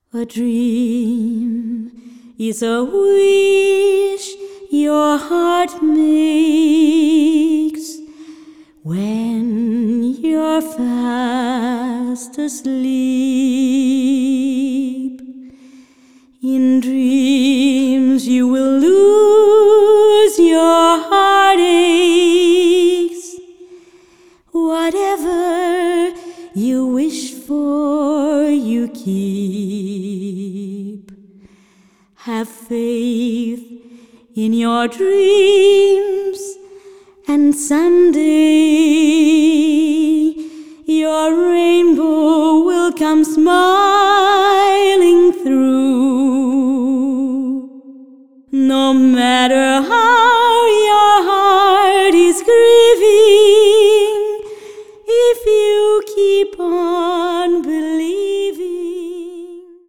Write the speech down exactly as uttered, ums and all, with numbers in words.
A dream is a wish your heart makes when you're fast asleep. In dreams you will lose your heartaches. Whatever you wish for, you keep. Have faith in your dreams, and someday your rainbow will come smiling